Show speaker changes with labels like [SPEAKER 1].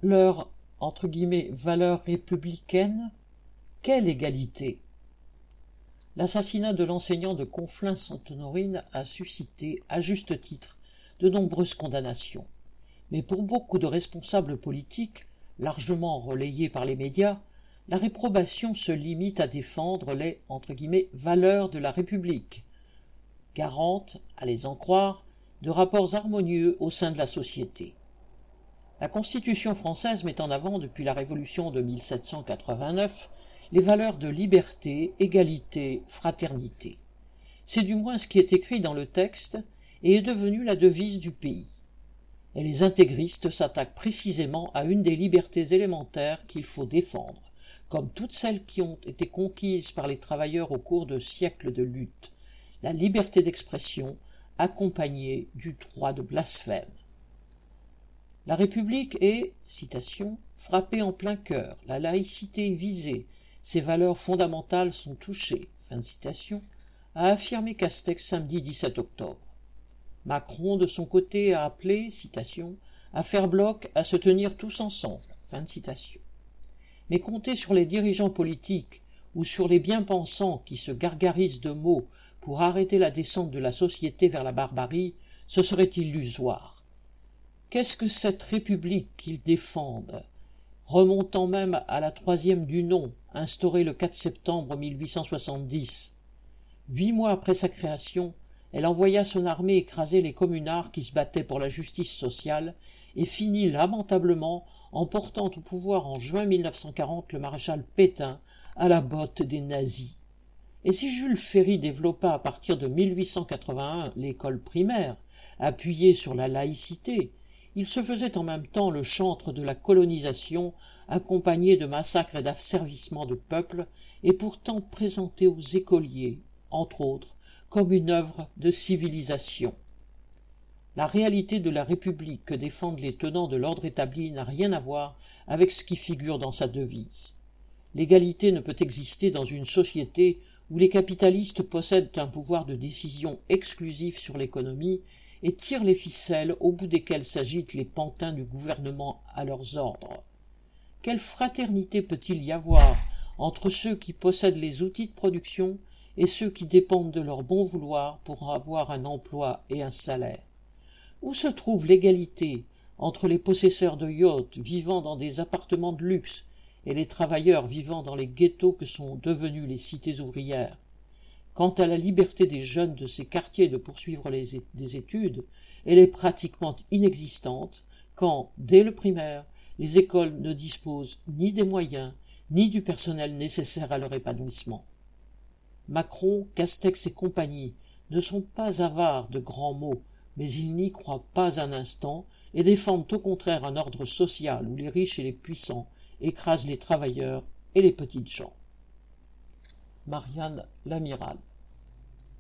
[SPEAKER 1] leur entre guillemets valeur républicaine, quelle égalité? L'assassinat de l'enseignant de Conflans-Sainte-Honorine a suscité, à juste titre, de nombreuses condamnations. Mais pour beaucoup de responsables politiques, largement relayés par les médias, la réprobation se limite à défendre les entre guillemets valeurs de la République, garantes, à les en croire, de rapports harmonieux au sein de la société. La Constitution française met en avant depuis la Révolution de 1789 les valeurs de liberté, égalité, fraternité. C'est du moins ce qui est écrit dans le texte et est devenu la devise du pays. Et les intégristes s'attaquent précisément à une des libertés élémentaires qu'il faut défendre, comme toutes celles qui ont été conquises par les travailleurs au cours de siècles de lutte, la liberté d'expression accompagnée du droit de blasphème. La République est, citation, frappée en plein cœur, la laïcité est visée, ses valeurs fondamentales sont touchées, fin de citation, a affirmé Castex samedi 17 octobre. Macron, de son côté, a appelé, citation, à faire bloc, à se tenir tous ensemble, fin de citation. Mais compter sur les dirigeants politiques ou sur les bien-pensants qui se gargarisent de mots pour arrêter la descente de la société vers la barbarie, ce serait illusoire. Qu'est-ce que cette République qu'ils défendent, remontant même à la troisième du nom, instaurée le 4 septembre 1870. 8 mois après sa création, elle envoya son armée écraser les communards qui se battaient pour la justice sociale et finit lamentablement en portant au pouvoir en juin 1940 le maréchal Pétain à la botte des nazis. Et si Jules Ferry développa à partir de 1881 l'école primaire, appuyée sur la laïcité, il se faisait en même temps le chantre de la colonisation, accompagné de massacres et d'asservissements de peuples, et pourtant présenté aux écoliers, entre autres, comme une œuvre de civilisation. La réalité de la République que défendent les tenants de l'ordre établi n'a rien à voir avec ce qui figure dans sa devise. L'égalité ne peut exister dans une société où les capitalistes possèdent un pouvoir de décision exclusif sur l'économie et tirent les ficelles au bout desquelles s'agitent les pantins du gouvernement à leurs ordres. Quelle fraternité peut-il y avoir entre ceux qui possèdent les outils de production et ceux qui dépendent de leur bon vouloir pour avoir un emploi et un salaire? Où se trouve l'égalité entre les possesseurs de yachts vivant dans des appartements de luxe et les travailleurs vivant dans les ghettos que sont devenus les cités ouvrières? Quant à la liberté des jeunes de ces quartiers de poursuivre des études, elle est pratiquement inexistante quand, dès le primaire, les écoles ne disposent ni des moyens ni du personnel nécessaire à leur épanouissement. Macron, Castex et compagnie ne sont pas avares de grands mots, mais ils n'y croient pas un instant et défendent au contraire un ordre social où les riches et les puissants écrasent les travailleurs et les petites gens. Marianne Lamiral.